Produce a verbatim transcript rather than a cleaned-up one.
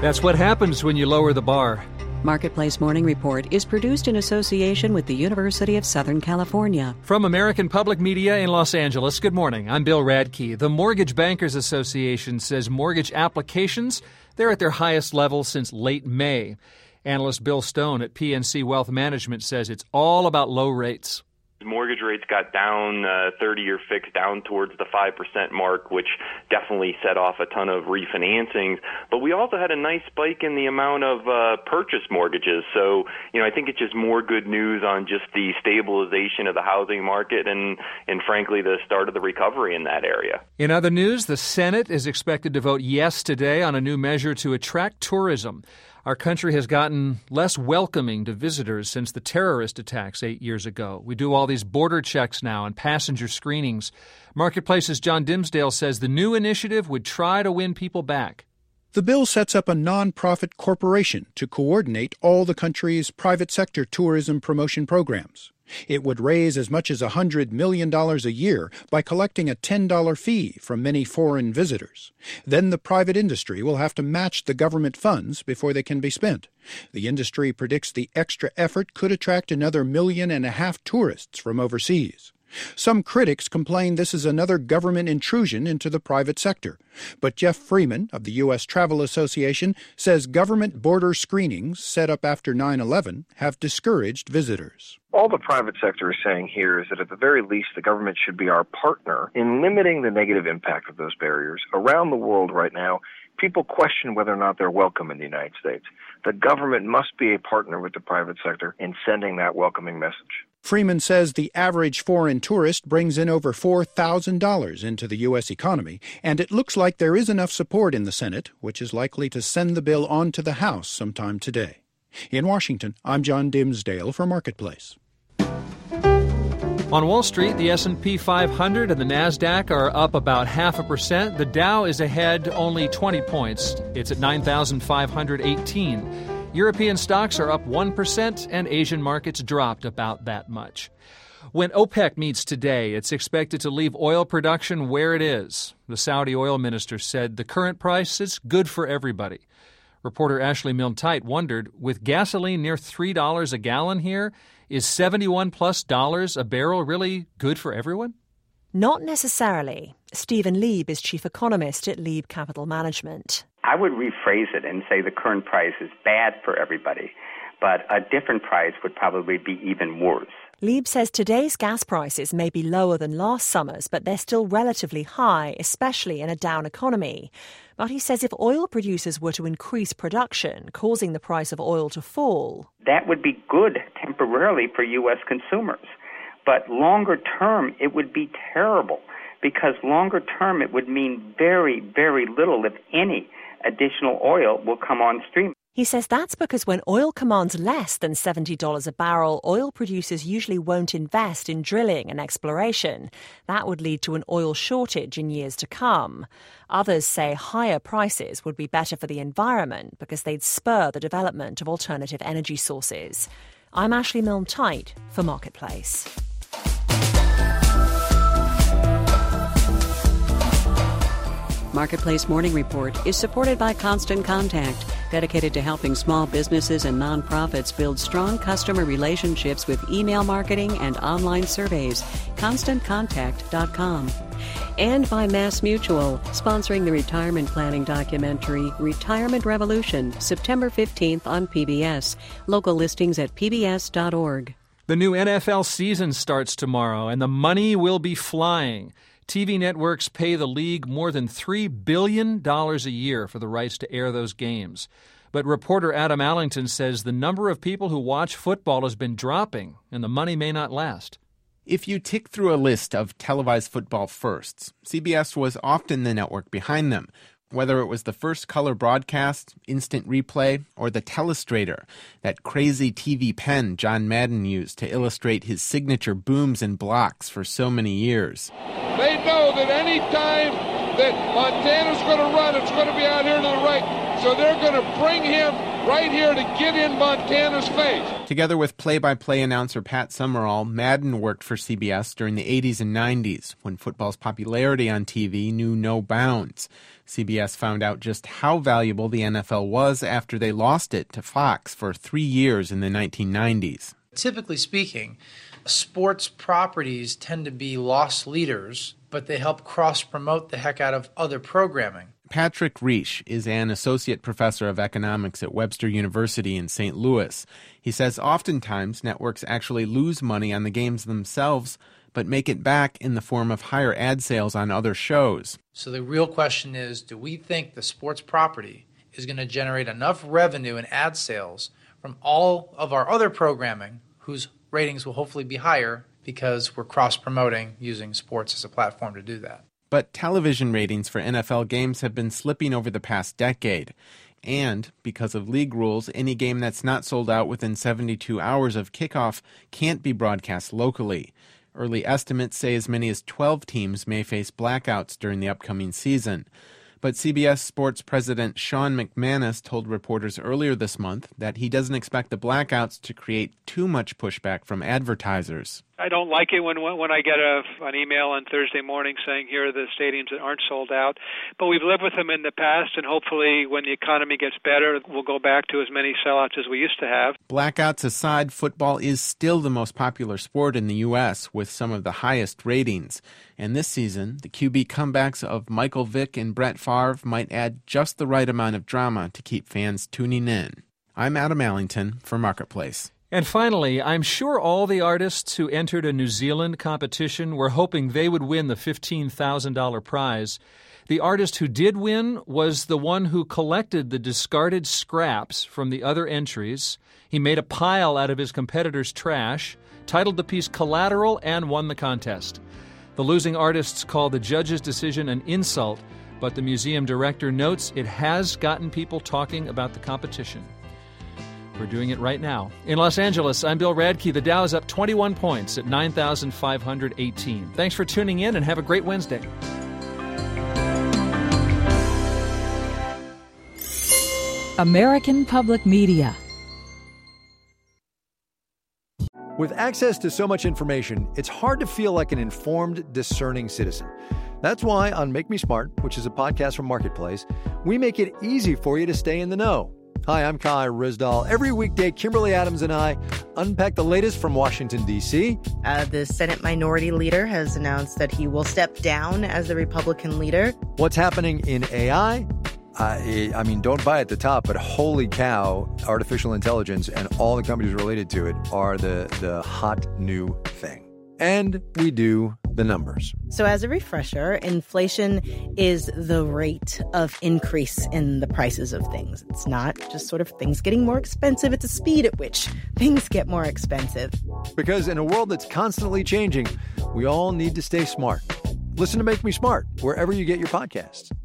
That's what happens when you lower the bar. Marketplace Morning Report is produced in association with the University of Southern California. From American Public Media in Los Angeles, good morning. I'm Bill Radke. The Mortgage Bankers Association says mortgage applications, they're at their highest level since late May. Analyst Bill Stone at P N C Wealth Management says it's all about low rates. Mortgage rates got down, uh, thirty-year fixed down towards the five percent mark, which definitely set off a ton of refinancings. But we also had a nice spike in the amount of uh, purchase mortgages. So, you know, I think it's just more good news on just the stabilization of the housing market and, and frankly, the start of the recovery in that area. In other news, the Senate is expected to vote yes today on a new measure to attract tourism. Our country has gotten less welcoming to visitors since the terrorist attacks eight years ago. We do all these border checks now and passenger screenings. Marketplace's John Dimsdale says the new initiative would try to win people back. The bill sets up a nonprofit corporation to coordinate all the country's private sector tourism promotion programs. It would raise as much as one hundred million dollars a year by collecting a ten dollars fee from many foreign visitors. Then the private industry will have to match the government funds before they can be spent. The industry predicts the extra effort could attract another million and a half tourists from overseas. Some critics complain this is another government intrusion into the private sector. But Jeff Freeman of the U S Travel Association says government border screenings set up after nine eleven have discouraged visitors. All the private sector is saying here is that at the very least the government should be our partner in limiting the negative impact of those barriers. Around the world right now, people question whether or not they're welcome in the United States. The government must be a partner with the private sector in sending that welcoming message. Freeman says the average foreign tourist brings in over four thousand dollars into the U S economy, and it looks like there is enough support in the Senate, which is likely to send the bill on to the House sometime today. In Washington, I'm John Dimsdale for Marketplace. On Wall Street, the S and P five hundred and the NASDAQ are up about half a percent. The Dow is ahead only twenty points. It's at nine thousand five hundred eighteen. European stocks are up one percent, and Asian markets dropped about that much. When OPEC meets today, it's expected to leave oil production where it is. The Saudi oil minister said the current price is good for everybody. Reporter Ashley Milne-Tite wondered, with gasoline near three dollars a gallon here, is seventy-one plus dollars a barrel really good for everyone? Not necessarily. Stephen Lieb is chief economist at Lieb Capital Management. I would rephrase it and say the current price is bad for everybody, but a different price would probably be even worse. Lieb says today's gas prices may be lower than last summer's, but they're still relatively high, especially in a down economy. But he says if oil producers were to increase production, causing the price of oil to fall, that would be good temporarily for U S consumers. But longer term, it would be terrible, because longer term it would mean very, very little, if any, additional oil will come on stream. He says that's because when oil commands less than seventy dollars a barrel, oil producers usually won't invest in drilling and exploration. That would lead to an oil shortage in years to come. Others say higher prices would be better for the environment because they'd spur the development of alternative energy sources. I'm Ashley Milne-Tite for Marketplace. Marketplace Morning Report is supported by Constant Contact, dedicated to helping small businesses and nonprofits build strong customer relationships with email marketing and online surveys. constant contact dot com. And by Mass Mutual, sponsoring the retirement planning documentary Retirement Revolution, September fifteenth on P B S. Local listings at p b s dot org. The new N F L season starts tomorrow, and the money will be flying. T V networks pay the league more than three billion dollars a year for the rights to air those games. But reporter Adam Allington says the number of people who watch football has been dropping, and the money may not last. If you tick through a list of televised football firsts, C B S was often the network behind them. Whether it was the first color broadcast, instant replay, or the Telestrator, that crazy T V pen John Madden used to illustrate his signature booms and blocks for so many years. They know that any time that Montana's going to run, it's going to be out here to the right. So they're going to bring him right here to get in Montana's face. Together with play-by-play announcer Pat Summerall, Madden worked for C B S during the eighties and nineties, when football's popularity on T V knew no bounds. C B S found out just how valuable the N F L was after they lost it to Fox for three years in the nineteen nineties. Typically speaking, sports properties tend to be loss leaders, but they help cross-promote the heck out of other programming. Patrick Reisch is an associate professor of economics at Webster University in Saint Louis. He says oftentimes networks actually lose money on the games themselves, but make it back in the form of higher ad sales on other shows. So the real question is, do we think the sports property is going to generate enough revenue and ad sales from all of our other programming, whose ratings will hopefully be higher because we're cross-promoting using sports as a platform to do that? But television ratings for N F L games have been slipping over the past decade. And because of league rules, any game that's not sold out within seventy-two hours of kickoff can't be broadcast locally. Early estimates say as many as twelve teams may face blackouts during the upcoming season. But C B S Sports president Sean McManus told reporters earlier this month that he doesn't expect the blackouts to create too much pushback from advertisers. I don't like it when when I get a, an email on Thursday morning saying here are the stadiums that aren't sold out. But we've lived with them in the past, and hopefully when the economy gets better, we'll go back to as many sellouts as we used to have. Blackouts aside, football is still the most popular sport in the U S with some of the highest ratings. And this season, the Q B comebacks of Michael Vick and Brett Favre might add just the right amount of drama to keep fans tuning in. I'm Adam Allington for Marketplace. And finally, I'm sure all the artists who entered a New Zealand competition were hoping they would win the fifteen thousand dollars prize. The artist who did win was the one who collected the discarded scraps from the other entries. He made a pile out of his competitor's trash, titled the piece Collateral, and won the contest. The losing artists call the judge's decision an insult, but the museum director notes it has gotten people talking about the competition. We're doing it right now. In Los Angeles, I'm Bill Radke. The Dow is up twenty-one points at nine thousand five hundred eighteen. Thanks for tuning in and have a great Wednesday. American Public Media. With access to so much information, it's hard to feel like an informed, discerning citizen. That's why on Make Me Smart, which is a podcast from Marketplace, we make it easy for you to stay in the know. Hi, I'm Kai Rizdal. Every weekday, Kimberly Adams and I unpack the latest from Washington, D C. Uh, the Senate Minority Leader has announced that he will step down as the Republican leader. What's happening in A I? I, I mean, don't buy at the top, but holy cow, artificial intelligence and all the companies related to it are the, the hot new thing. And we do the numbers. So as a refresher, inflation is the rate of increase in the prices of things. It's not just sort of things getting more expensive. It's the speed at which things get more expensive. Because in a world that's constantly changing, we all need to stay smart. Listen to Make Me Smart wherever you get your podcasts.